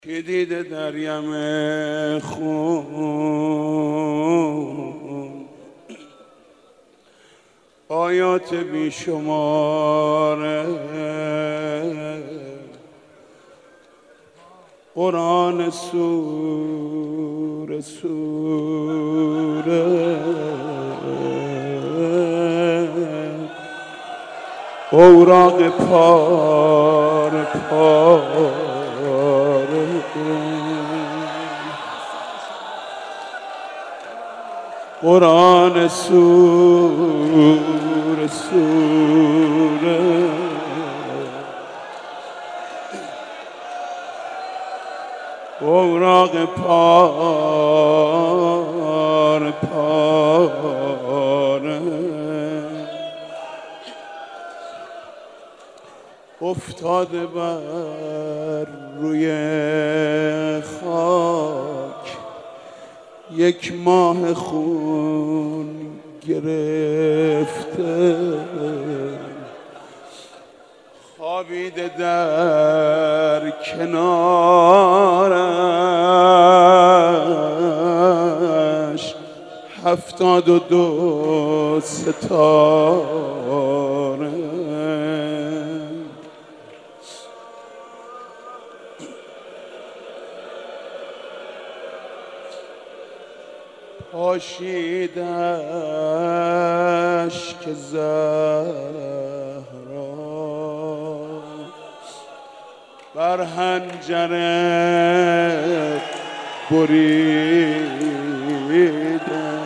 که دیده در یم خون آیات بیشماره قرآن سوره اوراق پاره قرآن سوره اوراق پاره افتاده بر روی خاک یک ماه خون گرفته خوابیده در کنارش 72 ستاره پاشیدش که زهرا بر حنجره بریده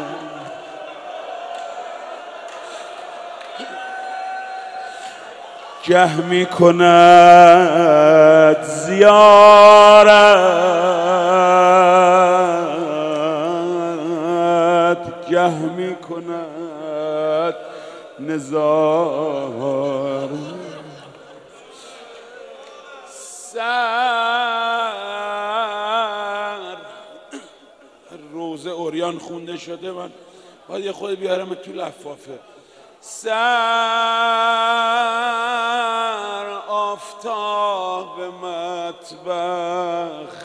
گه می کند زیارت گه می کند نزار سر روز اوریان خونده شده من باید یه خود بیارم تو لفافه سر آفتاب مطبخ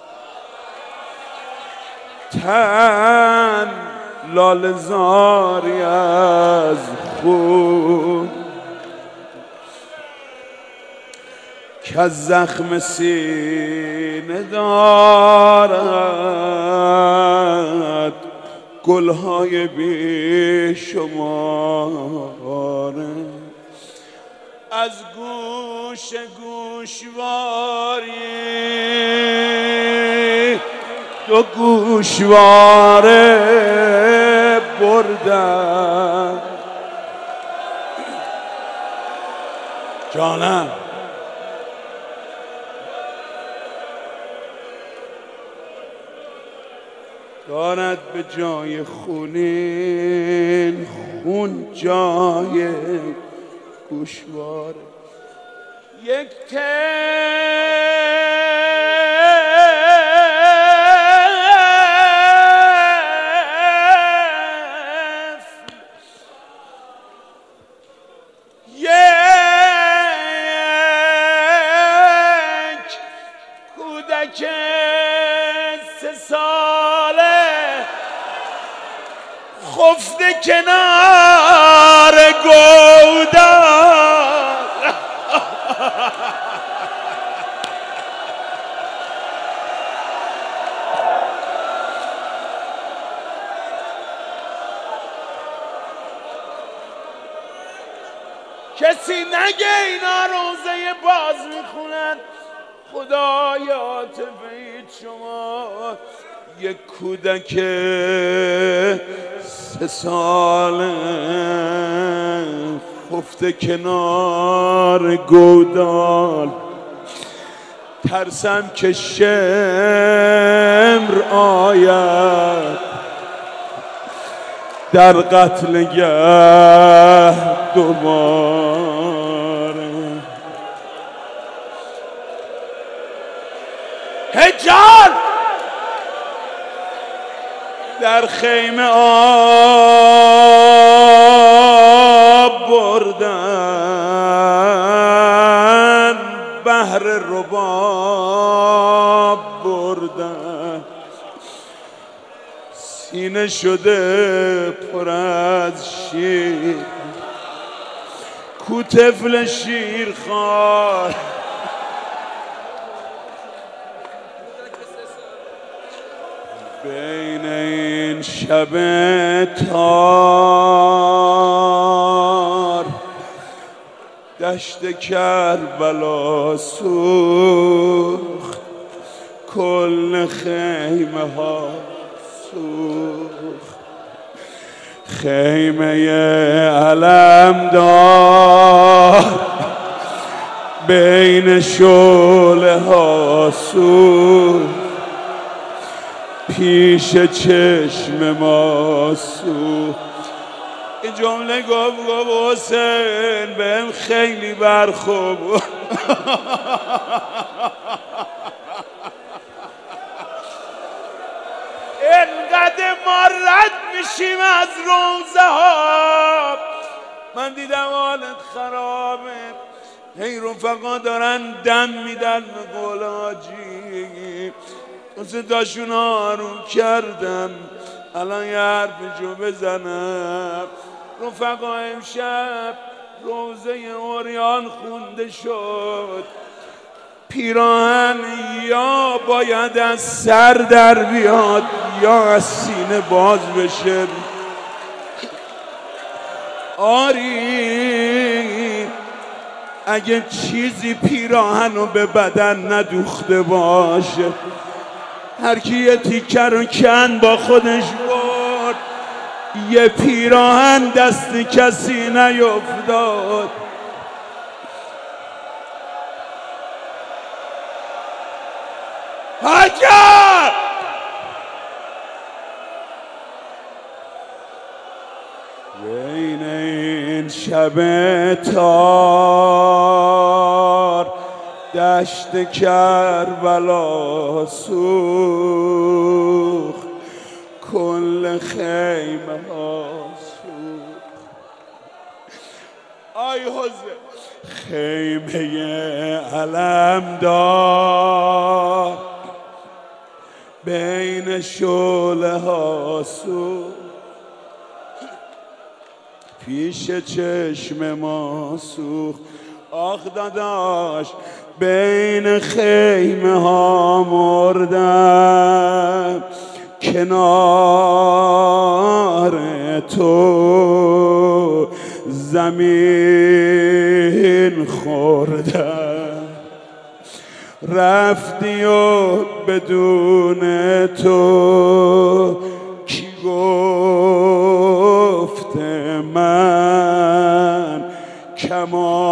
تن لاله زاری از خون که از زخم سینه دارد گلهای بیشماره از گوش گوشواری دو گوشواره بردن جانم دارد به جای خونین خون جای گوشواره یک کودک 3 ساله خفته کنار گودال کسی نگه اینا روزه باز میخونن خدایا عاطفه شما یک کودک 3 ساله خفته کنار گودال ترسم که شمر آید در قتلگه دوباره هجان در خیمه آب بردن بهر رباب بردن، سینه شده پر از شیر، کو طفل شیرخوار بین این شب تار، دشت کربلا سوخت، کل خیمه ها سوخت، خیمه علمدار بین شعله ها سوخت، پیش چشم ما سوخت. این جمله گفت حسین بهم خیلی برخورد انقدر ما رد میشیم از روزه ها، من دیدم حالت خرابه، هی رفقا دارن دم میدن به قول حاجی، صداشون آروم کردم الان یه حرفشو بزنم. رفقا امشب روزه عریان خونده شد، پیراهن یا باید از سر در بیاد یا از سینه باز بشه. آری اگه چیزی پیراهن رو به بدن ندوخته باشه، هر کی یه تیکه رو کن با خودش برد، یه پیراهن دست کسی نیفتاد. حجر بین این شب تار، دشت کربلا سوخت، کل خیمه ها سوخت. آی حسین خیمه علمدار بین شعله ها سوخت، پیش چشم ما سوخت. آخ داداش بین خیمه ها مردم، کنار تو زمین خوردم، رفتی و بدون تو کی گفت من کم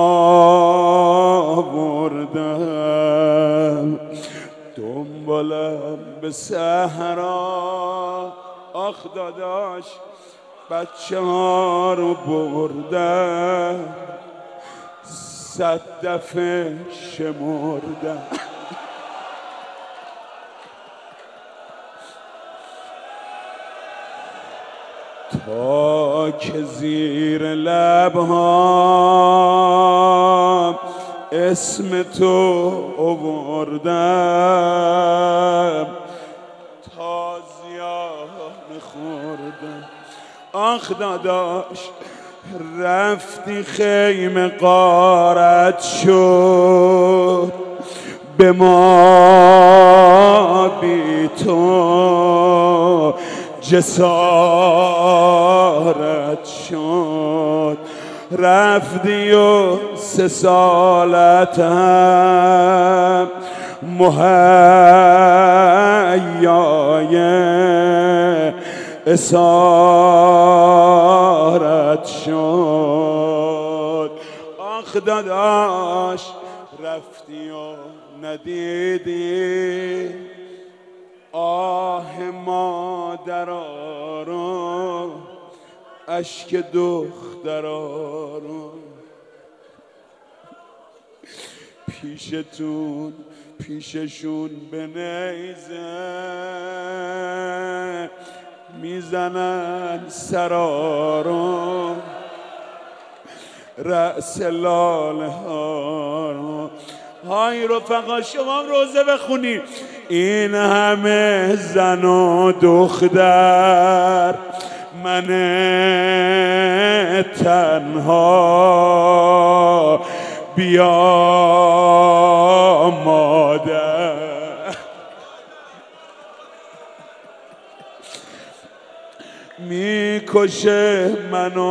آوردم، دنبالم به صحرا. آخ داداش بچه ها رو بردم، 100 دفعه شمردم. تا که زیر لبها اسم تو آوردم، تازیانه خوردم. آخ داداش رفتی خیمه غارت شد، به ما بی تو جسارت شد، رفتی و 3 سالتم مهیای اسارت شد. آخ داداش رفتی و ندیدی آه مادرها رو، اشک دخترها رو، پیششون به نیزه میزنن سرا رو، رأس لاله ها رو. های رفقا شما هم روزه بخونی. این همه زن و دختر من تنها بیا مادر میکشه منو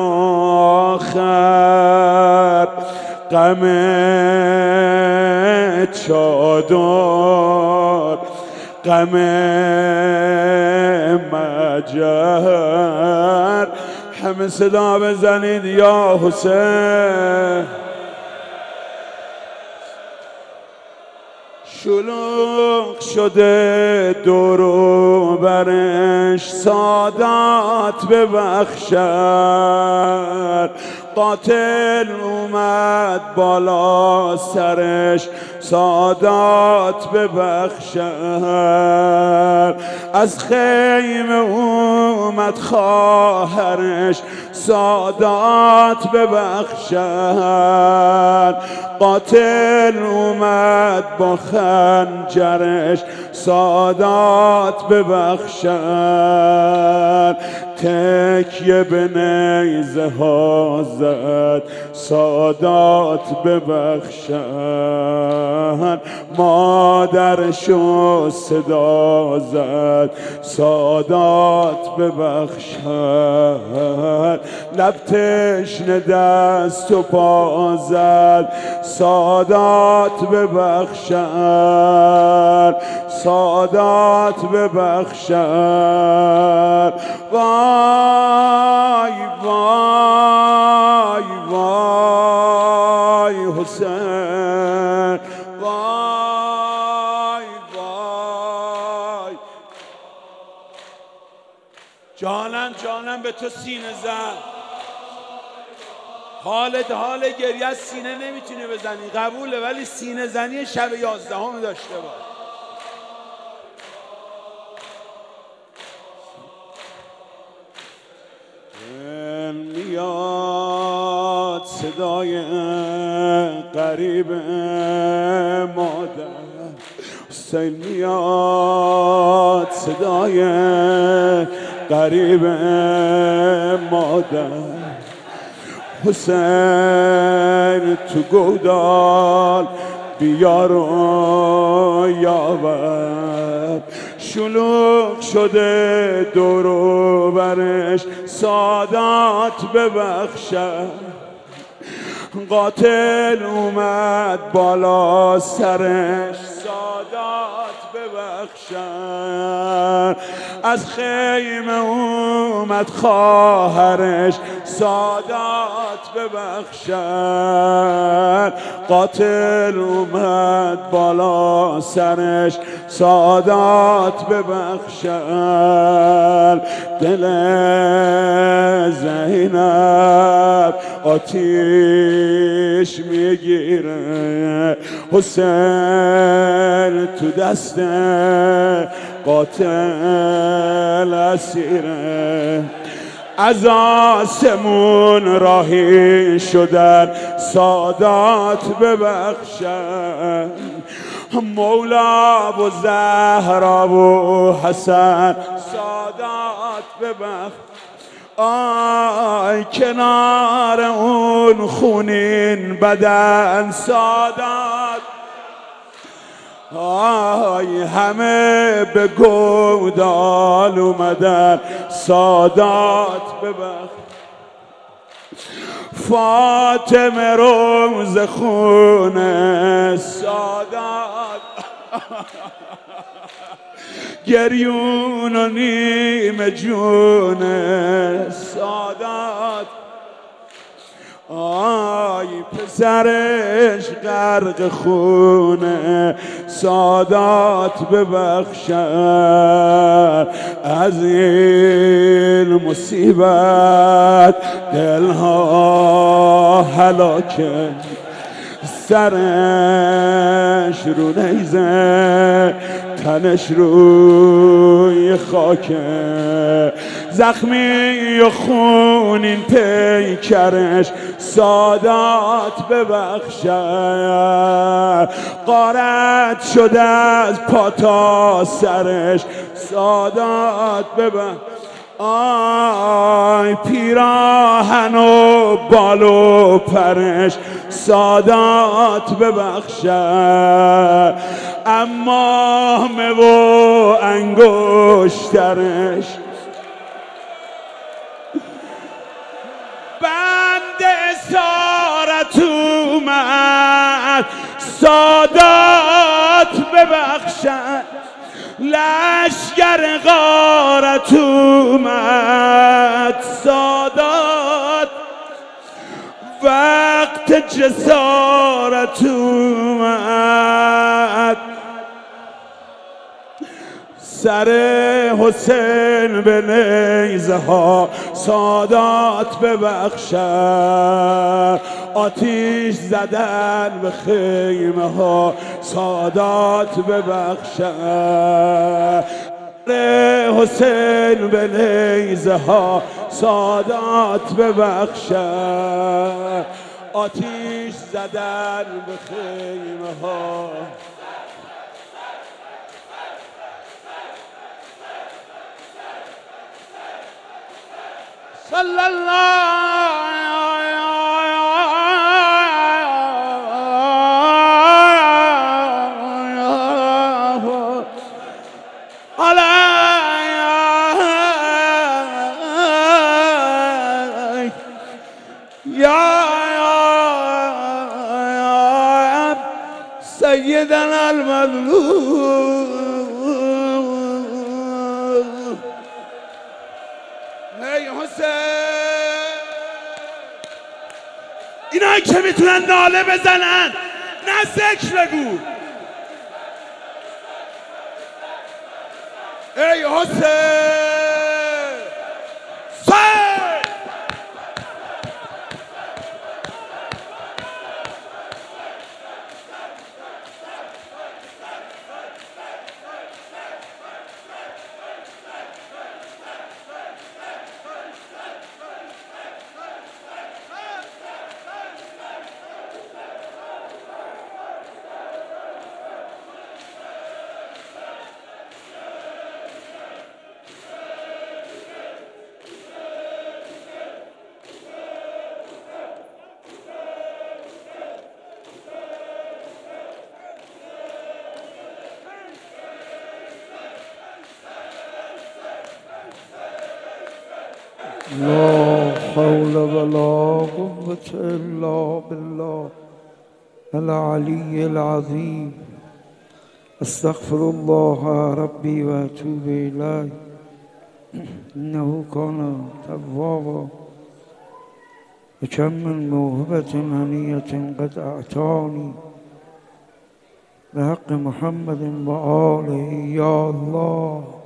آخر غم چادر غم مجر. همه صدا بزنید یا حسین. شلوغ شده دور و برش سادات ببخشد. قاتل اومد بالا سرش سادات ببخشد. از خیمه اومد خواهرش سادات ببخشد. قاتل اومد با خنجرش سادات ببخشد. تکیه به نیزه ها زد سادات ببخشد. مادرشو صدا زد سادات ببخشد. لب تشنه دست و پا زد سادات ببخشد. سادات ببخشد. وای وای وای حسین. وای وای جانم جانم به تو سینه زن. حالت حال گریه از سینه نمیتونی بزنی قبوله، ولی سینه زنی شب 11 داشته باش. میاد صدای قریب مادر. حسین میاد صدای قریب مادر. حسین تو گودال بیار و یاور. شلوغ شده دور و برش سادات ببخشد. قاتل اومد بالا سرش سادات ببخشد. از خیمه اومد خواهرش سادات ببخشد. قاتل اومد بالا سرش سادات ببخشد. دل زینب آتیش میگیره. حسین تو دست قاتل اسیره. از آسمون راهی شدن سادات ببخشد. مولا و زهرا و حسن سادات ببخشد. آی کنار اون خونین بدن سادات. آی همه به گودال اومدن سادات ببخش. فاطمه روز خونه سادات. گریون و نیم جون سادات. آی پسرش غرق خونه سادات ببخشد. از این مصیبت دلها هلاکه سرش رو نیزه تنش روی خاکه، زخمی و خونین پیکرش سادات ببخشه، غارت شده از پا تا سرش سادات ببخشه. آی پیراهن و بال و پرش سادات ببخشه، امامه و انگشترش بند اسارت اومد سادات ببخشد، لشگر غارت اومد سادات، وقت جسارت اومد سر حسین به نیزه ها سادات ببخشد، آتیش زدن به خیمه ها سادات ببخشد، حسین به نیزه ها سادات ببخشد، آتیش زدن به خیمه ها. صلی الله علیه یا سیدنا المظلوم. ای حسین، اینا که میتونن ناله بزنن نه ذکر بگو. ای حسین لا حول ولا قوة إلا بالله العلي العظيم. استغفر الله ربي وأتوب إليه إنه كان توابا. وكم من موهبة هنية قد أعطاني بحق محمد وآله. يا الله